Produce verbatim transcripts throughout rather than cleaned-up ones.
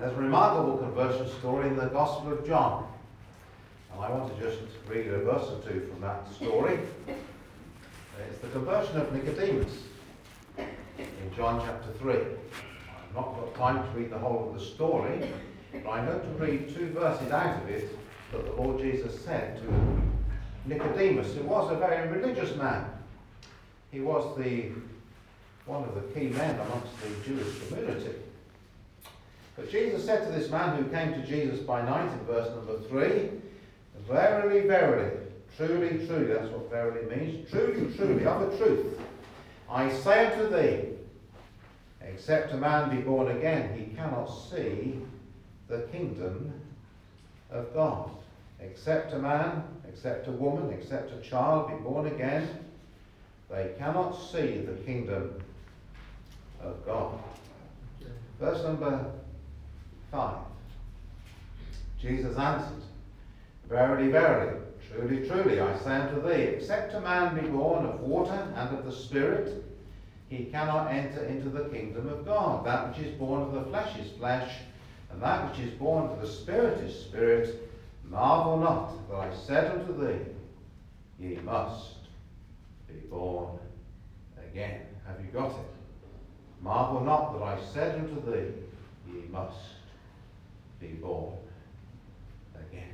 There's a remarkable conversion story in the Gospel of John. And I want to just read a verse or two from that story. It's the conversion of Nicodemus in John chapter three. I've not got time to read the whole of the story, but I'm going to read two verses out of it that the Lord Jesus said to Nicodemus, who was a very religious man. He was the one of the key men amongst the Jewish community. But Jesus said to this man who came to Jesus by night in verse number three, "Verily, verily, truly, truly," that's what verily means, "truly, truly, of a truth, I say unto thee, except a man be born again, he cannot see the kingdom of God." Except a man, except a woman, except a child be born again, they cannot see the kingdom of God. Verse number five. Jesus answered, "Verily, verily, truly, truly, I say unto thee, except a man be born of water and of the Spirit, he cannot enter into the kingdom of God. That which is born of the flesh is flesh, and that which is born of the Spirit is spirit. Marvel not that I said unto thee, ye must be born again." Have you got it? Marvel not that I said unto thee, ye must be born again.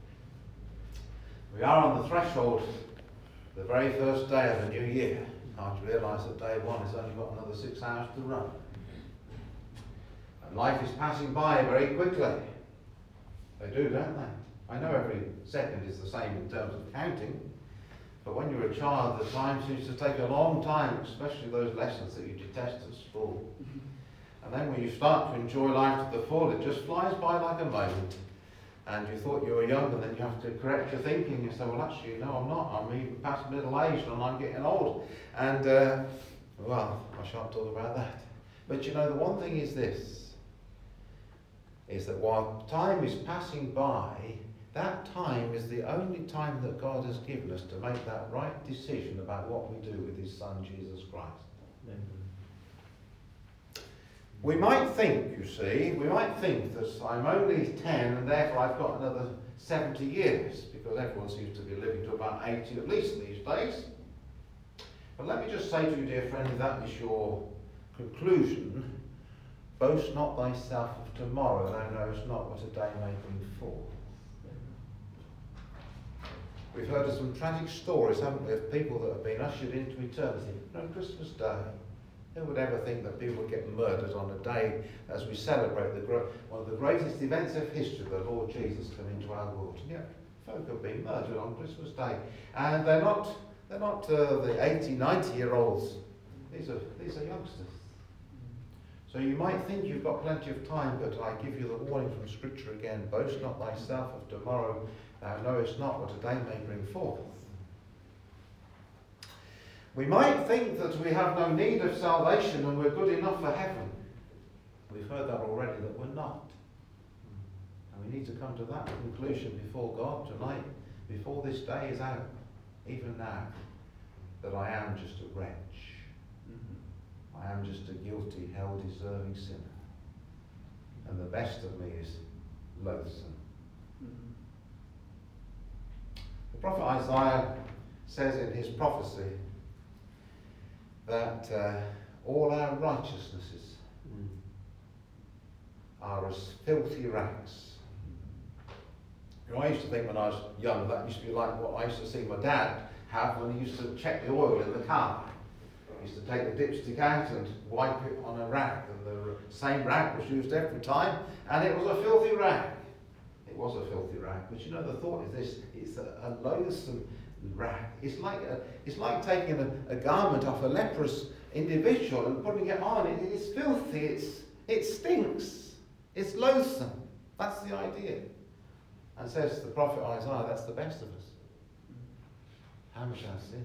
We are on the threshold, the very first day of a new year. Hard to realise that day one has only got another six hours to run. And life is passing by very quickly. They do, don't they? I know every second is the same in terms of counting, but when you're a child, the time seems to take a long time, especially those lessons that you detest at school. And then when you start to enjoy life to the full, it just flies by like a moment. And you thought you were young, and then you have to correct your thinking. You say, well, actually, no, I'm not. I'm even past middle-aged, and I'm getting old. And, uh, well, I shan't talk about that. But you know, the one thing is this, is that while time is passing by, that time is the only time that God has given us to make that right decision about what we do with his Son, Jesus Christ. Amen. We might think, you see, we might think that I'm only ten and therefore I've got another seventy years, because everyone seems to be living to about eighty at least these days. But let me just say to you, dear friend, if that is your conclusion, boast not thyself of tomorrow, thou knowest not what a day may bring forth. We've heard of some tragic stories, haven't we, of people that have been ushered into eternity. On Christmas Day, who would ever think that people would get murdered on a day as we celebrate the gro- one of the greatest events of history, the Lord Jesus coming into our world? And yet, folk have been murdered on Christmas Day, and they're not they're not uh, the eighty, ninety year olds. These are these are youngsters. So you might think you've got plenty of time, but I give you the warning from Scripture again: boast not thyself of tomorrow. Thou knowest not what a day may bring forth. We might think that we have no need of salvation and we're good enough for heaven. We've heard that already, that we're not. And we need to come to that conclusion before God tonight, before this day is out, even now, that I am just a wretch. Mm-hmm. I am just a guilty, hell-deserving sinner. And the best of me is loathsome. The prophet Isaiah says in his prophecy that uh, all our righteousnesses mm. are as filthy rags. You know, I used to think when I was young that used to be like what I used to see my dad have when he used to check the oil in the car. He used to take the dipstick out and wipe it on a rag, and the same rag was used every time, and it was a filthy rag. It was a filthy rag, but you know, the thought is this: it's a, a loathsome rag. It's like a, it's like taking a, a garment off a leprous individual and putting it on. It, it's filthy. It's it stinks. It's loathsome. That's the idea. And says the prophet Isaiah, that's the best of us. How much our sin?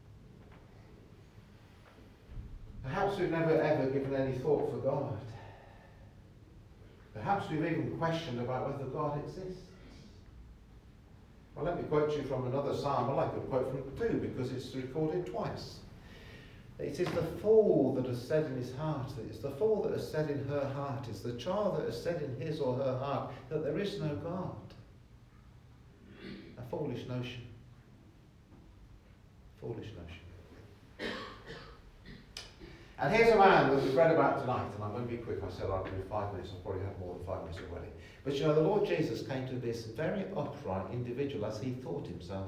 Perhaps we've never ever given any thought for God. Perhaps we've even questioned about whether God exists. Well, let me quote you from another psalm. I like to quote from two because it's recorded twice. It is the fool that has said in his heart, it's the fool that has said in her heart, it's the child that has said in his or her heart that there is no God. A foolish notion. Foolish notion. And here's a man that we've read about tonight, and I'm going to be quick. I said I'd do five minutes. I'll probably have more than five minutes already. But you know, the Lord Jesus came to this very upright individual as he thought himself.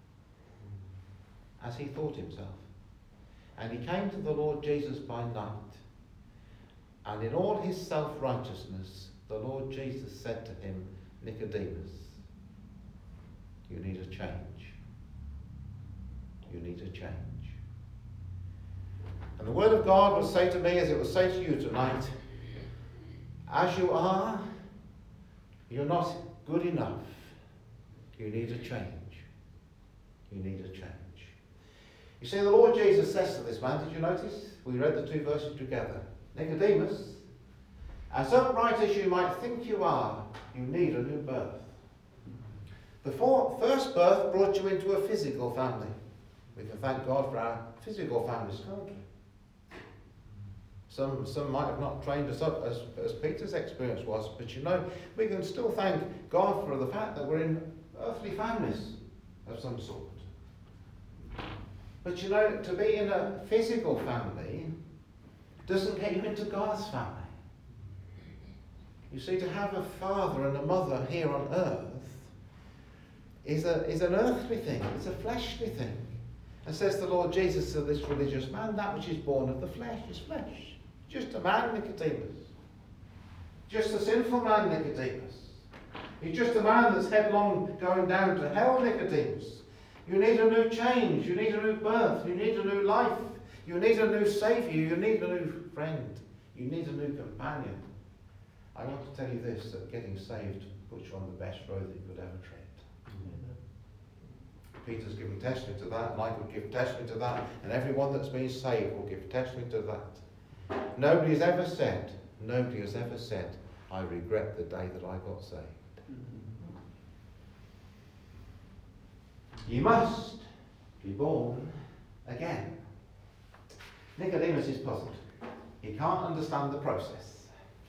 As he thought himself. And he came to the Lord Jesus by night. And in all his self-righteousness, the Lord Jesus said to him, Nicodemus, you need a change. You need a change. And the word of God will say to me, as it will say to you tonight, as you are, you're not good enough. You need a change. You need a change. You see, the Lord Jesus says to this man, did you notice? We read the two verses together. Nicodemus, as upright as you might think you are, you need a new birth. The for- first birth brought you into a physical family. We can thank God for our physical families, can't we? Some, some might have not trained us up as, as Peter's experience was, but you know, we can still thank God for the fact that we're in earthly families of some sort. But you know, to be in a physical family doesn't get you into God's family. You see, to have a father and a mother here on earth is, a, is an earthly thing, it's a fleshly thing. And says the Lord Jesus to this religious man, that which is born of the flesh is flesh. Just a man, Nicodemus. Just a sinful man, Nicodemus. He's just a man that's headlong going down to hell, Nicodemus. You need a new change. You need a new birth. You need a new life. You need a new saviour. You need a new friend. You need a new companion. I want to tell you this, that getting saved puts you on the best road that you could ever tread. Peter's giving testimony to that, and I could give testimony to that, and everyone that's been saved will give testimony to that. Nobody has ever said, nobody has ever said, I regret the day that I got saved. Mm-hmm. You must be born again. Nicodemus is puzzled. He can't understand the process.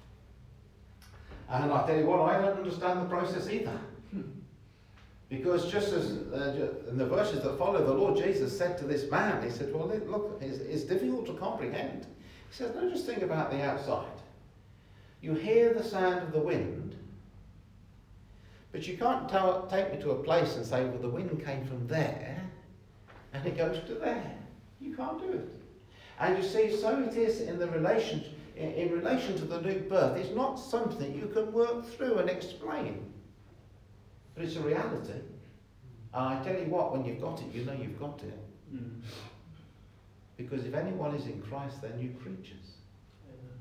And I tell you what, I don't understand the process either. Because just as uh, in the verses that follow, the Lord Jesus said to this man, he said, well, look, it's, it's difficult to comprehend. He says, no, just think about the outside. You hear the sound of the wind, but you can't tell, take me to a place and say, well, the wind came from there, and it goes to there. You can't do it. And you see, so it is in the relation, in, in relation to the new birth. It's not something you can work through and explain. But it's a reality. And I tell you what, when you've got it, you know you've got it. Mm. Because if anyone is in Christ, they're new creatures. Amen.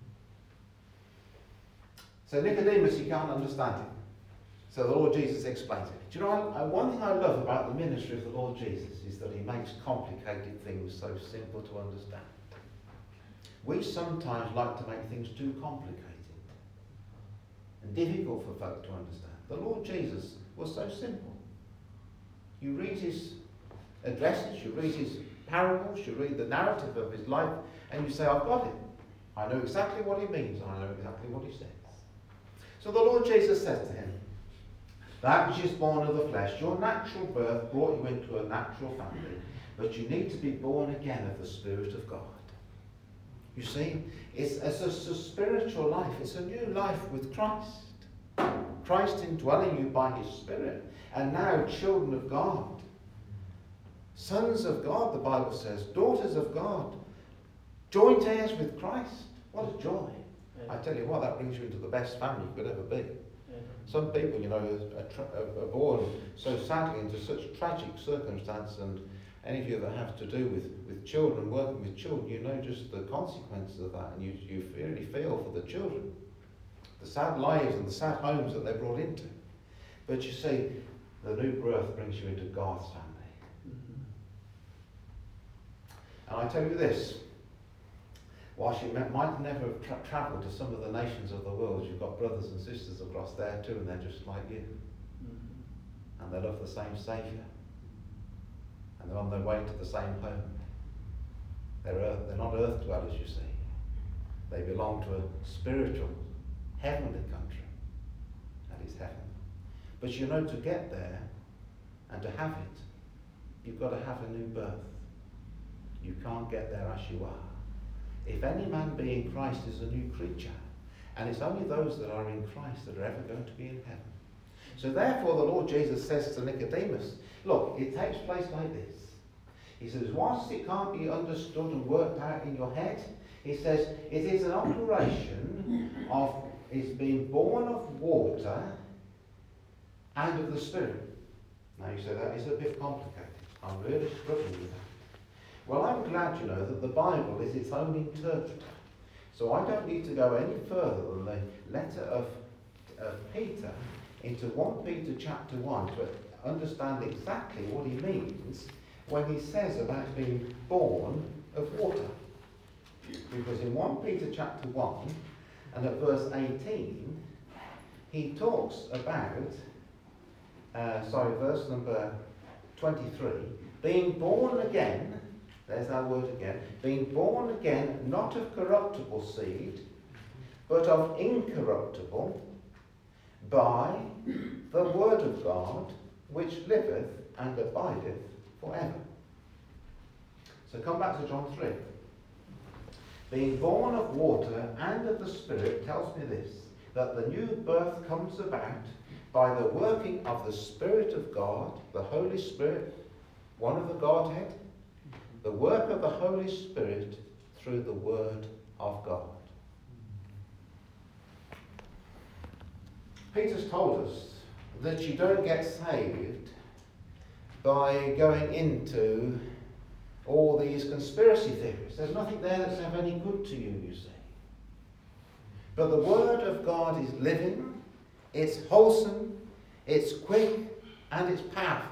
So Nicodemus, he can't understand it. So the Lord Jesus explains it. Do you know, I, I, one thing I love about the ministry of the Lord Jesus is that he makes complicated things so simple to understand. We sometimes like to make things too complicated and difficult for folk to understand. The Lord Jesus was so simple. You read his addresses, you read his parables, you read the narrative of his life, and you say, I've got it. I know exactly what he means, and I know exactly what he says. So the Lord Jesus says to him, that which is born of the flesh, your natural birth brought you into a natural family, but you need to be born again of the Spirit of God. You see, it's, it's a, it's a spiritual life. It's a new life with Christ. Christ indwelling you by his Spirit. And now children of God. Sons of God, the Bible says. Daughters of God. Joint heirs with Christ. What a joy. Yeah. I tell you what, that brings you into the best family you could ever be. Yeah. Some people, you know, are, tra- are born so sadly into such tragic circumstance, and any of you that have to do with, with children, working with children, you know just the consequences of that, and you, you really feel for the children. The sad lives and the sad homes that they're brought into. But you see, the new birth brings you into God's family. Mm-hmm. And I tell you this, whilst you might never have tra- travelled to some of the nations of the world, you've got brothers and sisters across there too, and they're just like you. Mm-hmm. And they love the same Saviour. And they're on their way to the same home. They're, earth, they're not earth dwellers, you see. They belong to a spiritual, heavenly country. That is heaven. But you know, to get there and to have it, you've got to have a new birth. You can't get there as you are. If any man be in Christ is a new creature, and it's only those that are in Christ that are ever going to be in heaven. So therefore the Lord Jesus says to Nicodemus, look, it takes place like this. He says, whilst it can't be understood and worked out in your head, he says, it is an operation of, it's being born of water and of the Spirit. Now you say, that is a bit complicated. I'm really struggling with that. Well, I'm glad, you know, that the Bible is its own interpreter. So I don't need to go any further than the letter of, of Peter into First Peter chapter one to understand exactly what he means when he says about being born of water. Because in First Peter chapter one and at verse eighteen, he talks about, uh, sorry, verse number twenty-three, being born again. There's that word again. Being born again, not of corruptible seed, but of incorruptible, by the word of God, which liveth and abideth forever. So come back to John three. Being born of water and of the Spirit tells me this, that the new birth comes about by the working of the Spirit of God, the Holy Spirit, one of the Godhead, the work of the Holy Spirit through the Word of God. Peter's told us that you don't get saved by going into all these conspiracy theories. There's nothing there that's of any good to you, you see. But the Word of God is living, it's wholesome, it's quick, and it's powerful.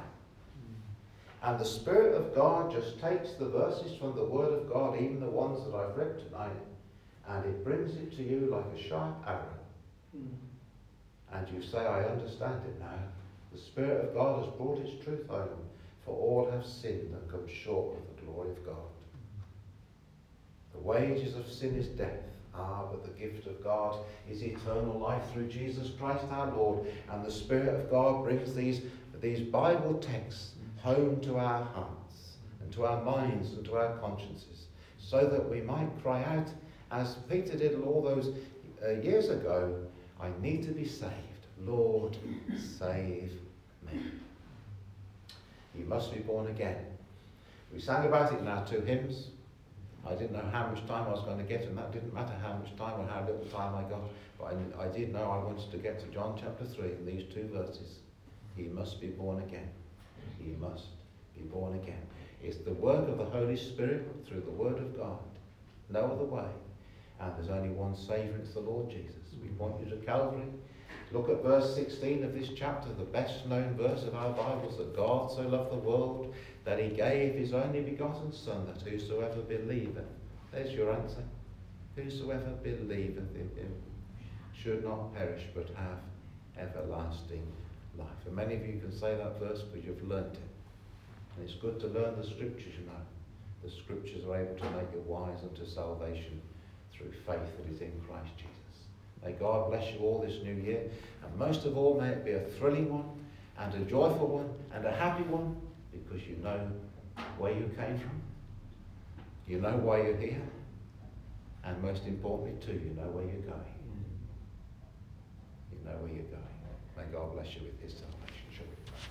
And the Spirit of God just takes the verses from the Word of God, even the ones that I've read tonight, and it brings it to you like a sharp arrow. Mm. And you say, I understand it now. The Spirit of God has brought its truth home, for all have sinned and come short of the glory of God. The wages of sin is death. Ah, but the gift of God is eternal life through Jesus Christ our Lord. And the Spirit of God brings these, these Bible texts home to our hearts and to our minds and to our consciences, so that we might cry out, as Peter did all those uh, years ago, I need to be saved. Lord, save me. You must be born again. We sang about it in our two hymns. I didn't know how much time I was going to get, and that didn't matter how much time or how little time I got, but I, I did know I wanted to get to John chapter three in these two verses. He must be born again. He must be born again. It's the work of the Holy Spirit through the Word of God. No other way. And there's only one Saviour, it's the Lord Jesus. We point you to Calvary. Look at verse sixteen of this chapter, the best known verse of our Bibles, that God so loved the world that he gave his only begotten Son, that whosoever believeth, there's your answer, whosoever believeth in him should not perish but have everlasting life. And many of you can say that verse because you've learnt it. And it's good to learn the Scriptures, you know. The Scriptures are able to make you wise unto salvation through faith that is in Christ Jesus. May God bless you all this new year. And most of all, may it be a thrilling one, and a joyful one, and a happy one, because you know where you came from. You know why you're here. And most importantly too, you know where you're going. You know where you're going. May God bless you with his salvation.